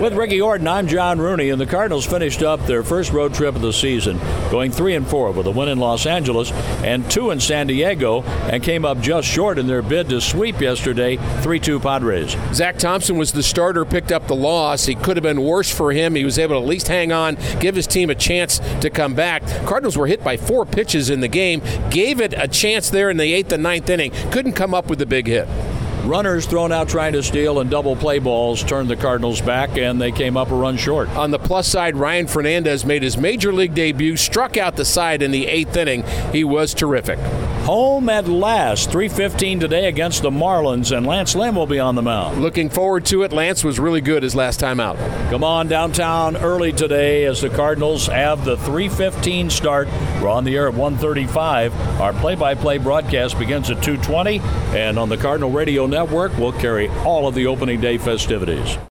With Ricky Orton, I'm John Rooney, and the Cardinals finished up their first road trip of the season, going 3-4 with a win in Los Angeles and 2 in San Diego, and came up just short in their bid to sweep yesterday 3-2 Padres. Zach Thompson was the starter, picked up the loss. It could have been worse for him. He was able to at least hang on, give his team a chance to come back. Cardinals were hit by 4 pitches in the game, gave it a chance there in the 8th and 9th inning, couldn't come up with the big hit. Runners thrown out trying to steal and double play balls turned the Cardinals back, and they came up a run short. On the plus side, Ryan Fernandez made his major league debut, struck out the side in the 8th inning. He was terrific. Home at last, 3:15 today against the Marlins, and Lance Lynn will be on the mound. Looking forward to it. Lance was really good his last time out. Come on downtown early today as the Cardinals have the 3:15 start. We're on the air at 1:35. Our play-by-play broadcast begins at 2:20, and on the Cardinal Radio Network, we'll carry all of the opening day festivities.